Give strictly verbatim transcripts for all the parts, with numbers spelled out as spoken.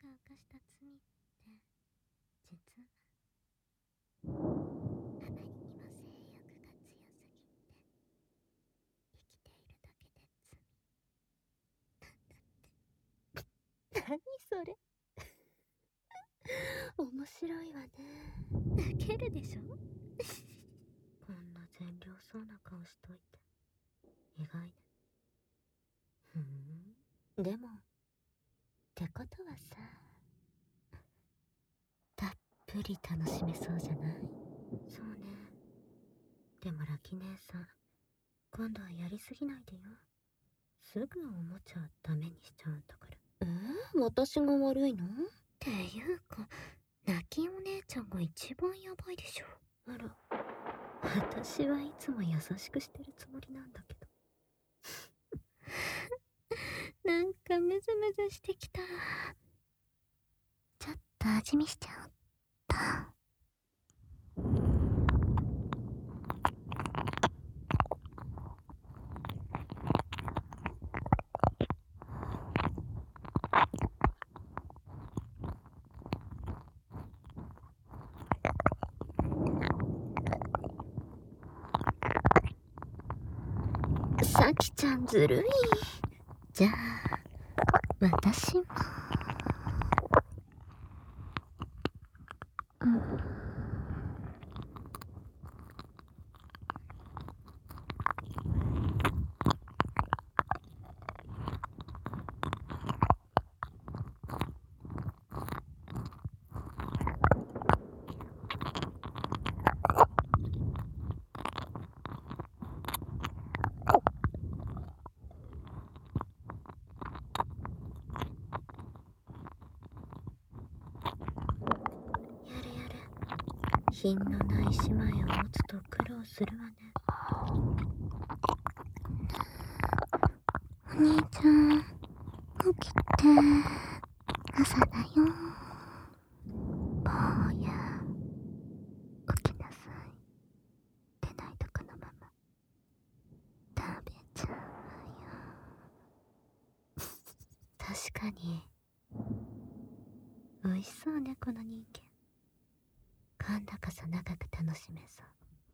が犯した罪って実はあまりにも性欲が強すぎて生きているだけで罪なんだって。何それ面白いわね。ウケるでしょこんな善良そうな顔しといて意外ね。ふーん、でもってことはさ、たっぷり楽しめそうじゃない？そうね。でもラキ姉さん、今度はやりすぎないでよ。すぐおもちゃダメにしちゃうんだから。えー、私が悪いの？っていうか、泣きお姉ちゃんが一番やばいでしょ。あら、私はいつも優しくしてるつもりなんだけど。なんかムズムズしてきた。ちょっと味見しちゃおっと。さきちゃんずるい。じゃあ私も。うん。品のない姉妹を持つと苦労するわね。お兄ちゃん、起きて。朝だよ。坊や、起きなさい。出ないとこのまま食べちゃうわよ。確かに美味しそうね、この人間。今度こそ長く楽しめそう。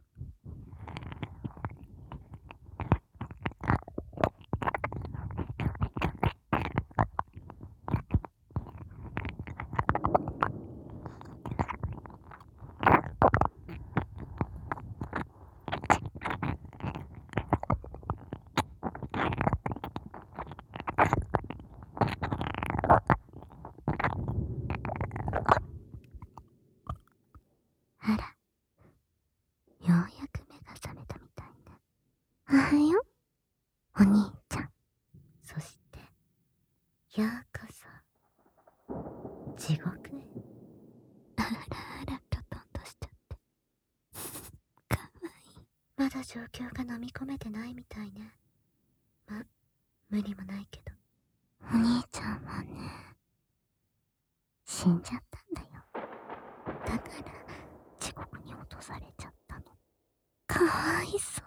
あら、ようやく目が覚めたみたいね。おはよう、お兄ちゃん。そしてようこそ地獄へ。あらあら、きょとんとしちゃってかわいい。まだ状況が飲み込めてないみたいね。ま、無理もないけど。お兄ちゃんはね、死んじゃったんだよ。だから地獄に落とされちゃったの。かわいそう。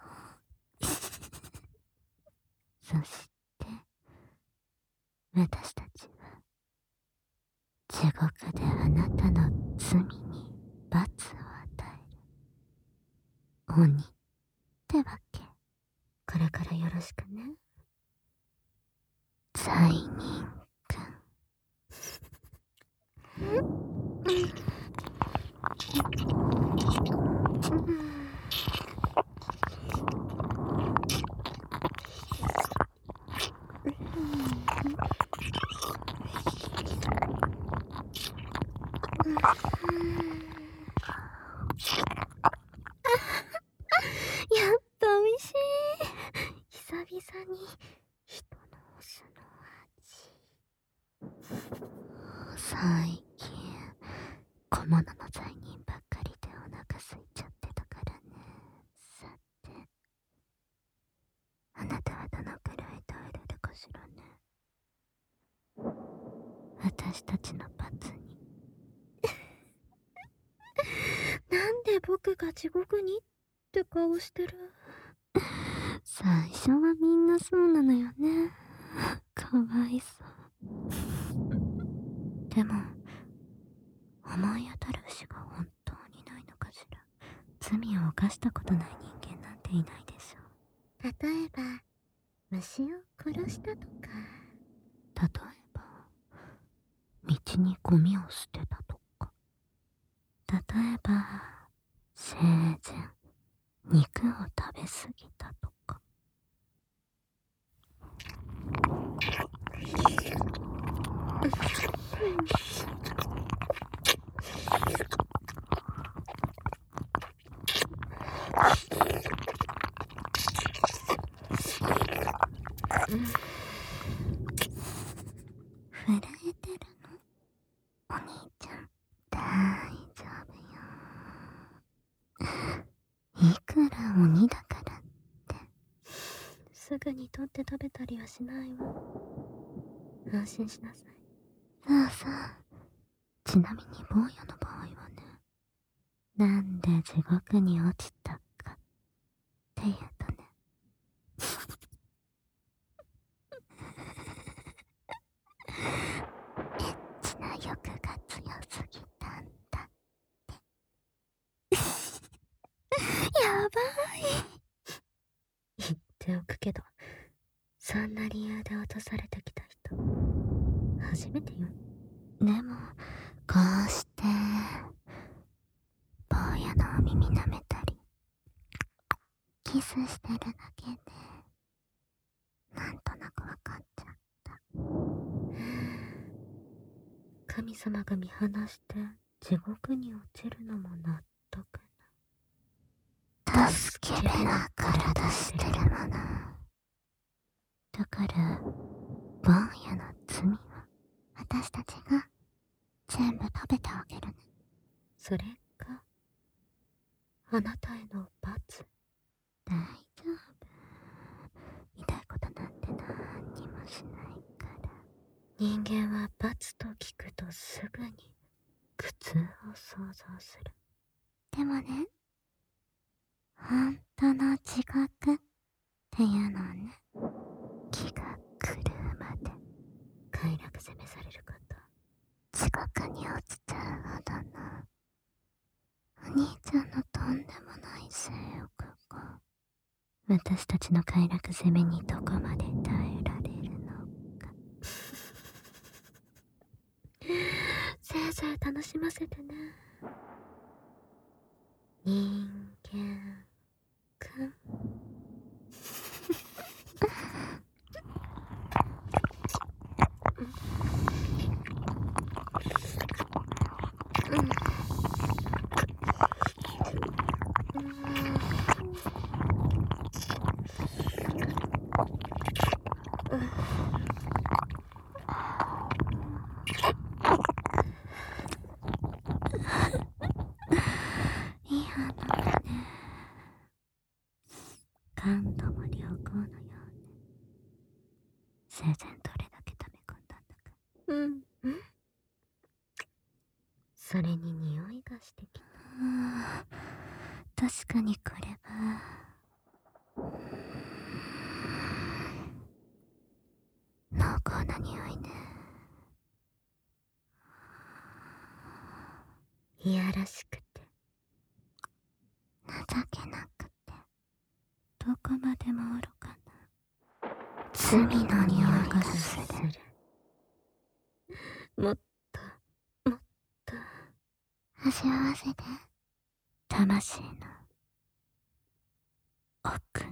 そして私たちは地獄であなたの罪に罰を与える鬼ってわけ。これからよろしくね、罪人くん。やっぱ美味しい。久々に人のお酢の味。最近小物の罪人ばっかりでお腹空いちゃってたからね。さて、あなたはどのくらい耐えれるかしらね。私たちの罰に。なんで僕が地獄にって顔してる。最初はみんなそうなのよね。かわいそう。 でも、思い当たる節が本当にないのかしら。罪を犯したことない人間なんていないでしょう。例えば、虫を殺したとか。例えば、道にゴミを捨てたとか。例えば、生前、肉を食べ過ぎたとか。震えてるの？お兄ちゃん、大丈夫よ。いくら鬼だからって。すぐに取って食べたりはしないわ。安心しなさい。そうそう。ちなみに坊やの場合はね、なんで地獄に落ちたかっていうとね、エッチな欲が強すぎたんだって。やばい。言っておくけど、そんな理由で落とされてきた人、初めてよ。でも、こうして、坊やのお耳舐めたり、キスしてるだけで、なんとなくわかっちゃった。神様が見放して地獄に落ちるのも納得な。助けべなから出してるもの。だから、坊やの罪は私たちが全部食べてあげるね。それがあなたへの罰。大丈夫。痛いことなんて何にもしないから。人間は罰と聞くとすぐに苦痛を想像する。でもね、本当の地獄っていうのはね、気が狂うまで快楽攻めされること。地獄に落ちちゃうほどのお兄ちゃんのとんでもない性欲が私たちの快楽攻めにどこまで耐えられるのか。せいぜい楽しませてね、人間くん。いい反応だね。感度も良好のようね。生前どれだけ溜め込んだんだか。うんうん。それに匂いがしてきた。確かにこれは濃厚な匂いね。いやらしくて情けなくて、どこまでも愚かな罪の匂いがする。もっともっと味わわせて、魂の奥